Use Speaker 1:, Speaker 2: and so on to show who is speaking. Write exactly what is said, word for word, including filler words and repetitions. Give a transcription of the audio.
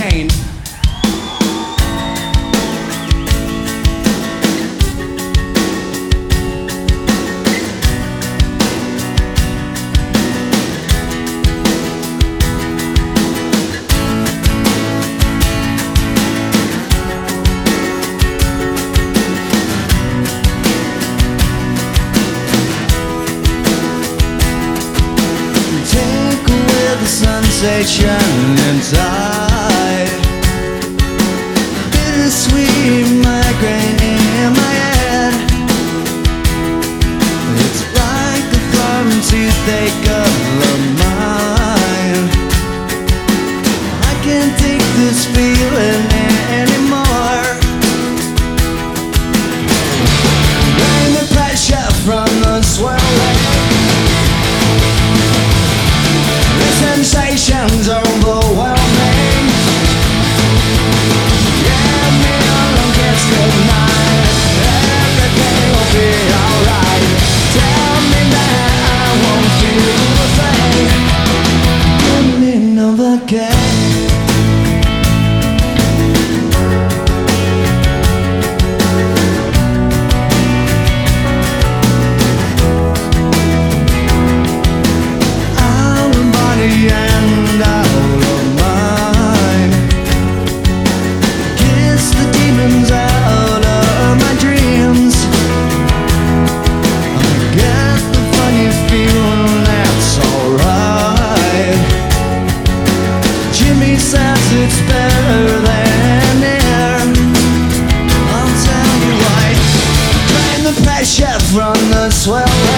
Speaker 1: pain.
Speaker 2: Sensation and tide, bittersweet migraine in my head. It's like the foreign toothache of the mind. I can't take this feeling anymore. Blame the pressure from the swelling. Sensations overwhelming. Give me a long kiss goodnight. Everything will be alright. Tell me that I won't feel a thing. Give me Novocaine. And out of mind, kiss the demons out of my dreams. I get the funny feeling that's alright. Jimmy says it's better than air. I'll tell you why. Drain the pressure from the swell.